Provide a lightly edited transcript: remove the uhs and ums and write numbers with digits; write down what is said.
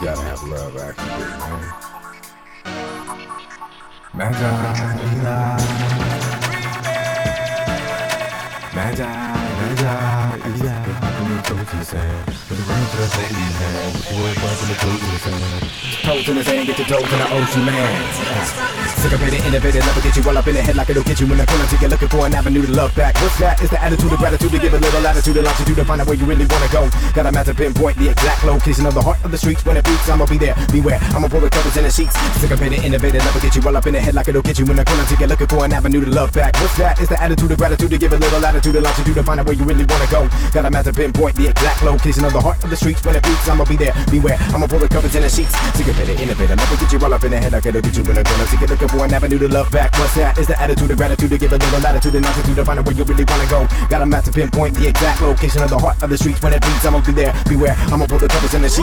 gotta have love activate, man. Magi, Eli. Magi, Eli. From the toe to the sand, from the ground to the holy man. Boy, from the toe to the sand. Toes in the sand, get your toes in the ocean, man. Sick of it, innovative, never get you all up in the head like it'll get you in the corner till you're looking for an avenue to love back. What's that? It's the attitude of gratitude to give a little latitude and longitude to find out where you really wanna go. Got a map to pinpoint the exact location of the heart of the streets. When it beats, I'ma be there. Beware, I'ma pull the covers in the sheets. Sick of it, innovative, never get you all up in the head like it'll get you in the corner till you're looking for an avenue to love back. What's that? It's the attitude of gratitude to give a little latitude and longitude to find out where you really wanna go. Got a map to pinpoint the exact location of the heart of the streets. When it beats, I'ma be there. Beware, I'ma pull the covers in the sheets. Sick of it, innovative, never get you all up in the head like it'll get you in the corner till you're looking for an avenue to love back. What's that? It's the attitude of gratitude to give a little latitude and longitude to find out where you really wanna go. Got a map to pinpoint the exact location of the heart of the streets. When it beats, I'ma be there. Beware, I'ma pull the covers in the sheets.